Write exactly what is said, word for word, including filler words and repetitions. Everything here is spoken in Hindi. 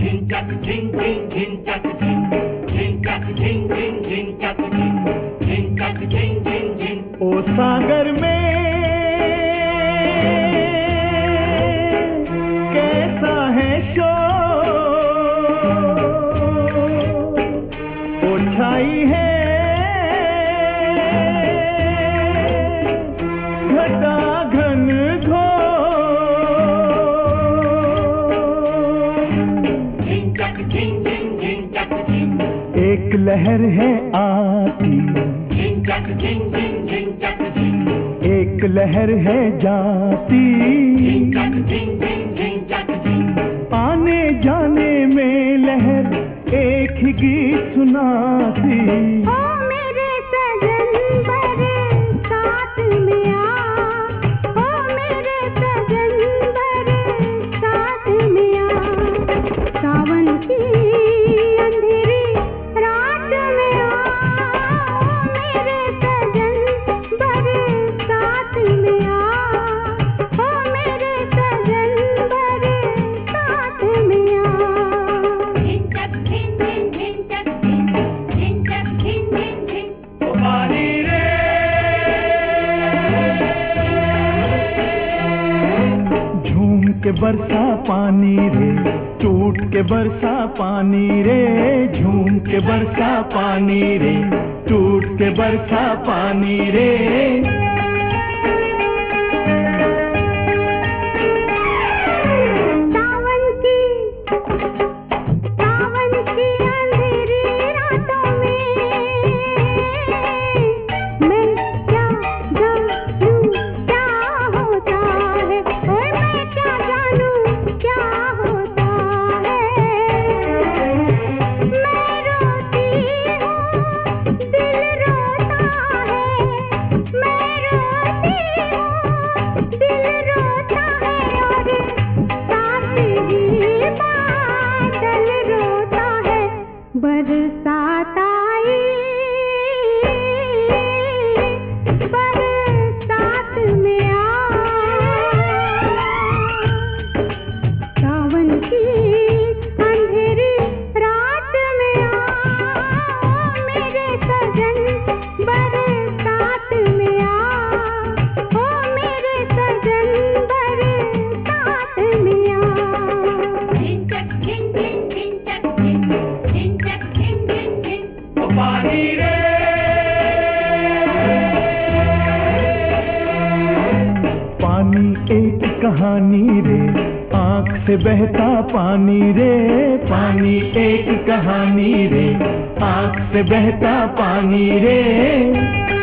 झिंचक झिंग झिंग झिंचक झिंग झिंचक झिंग झिंग झिंचक झिंग झिंचक झिंग झिंग झिंग। ओ सागर में कैसा है शोर, ओ छाई है घटा घन घोर। झिंचक झिंग झिंग झिंचक झिंग। एक लहर है आती, झिंचक झिंग झिंग झिंचक झिंग। एक लहर है जाती, झिंचक झिंग झिंग झिंचक झिंग। आने जाने में लहर एक ही गीत सुनाती। ओ मेरे सजन बरसात में आ, ओ मेरे सजन बरसात में आ, सावन की अंधेरी रात में आ, ओ मेरे सजन बरसात में आ, ओ मेरे सजन बरसात में आ। झिंचक झिंग झिंग झिंचक झिंग, झिंचक झिंग झिंग झिंग। ओ पानी रे झूम के बरसा पानी रे, टूट के बरसा पानी रे। झूम के बरसा पानी रे, टूट के बरसा पानी रे। सावन की सावन की अंधेरी रातों में मैं क्या जानूं क्या होता है, और मैं क्या जानूं क्या होता है। मैं रोती हूँ दिल रोता है, मैं रोती हूँ दिल रोता है, और साथ ही बादल रोता है। बरसात आई बरसात में आ, सावन की अंधेरी रात में आ, ओ मेरे सजन बरसात में आ, ओ मेरे सजन बरसात में आ। झिंचक झिंग झिंग झिंचक झिंग, झिंचक झिंग झिंग झिंग। ओ पानी रे पानी एक कहानी रे, आँख से बहता पानी रे। पानी एक कहानी रे, आँख से बहता पानी रे।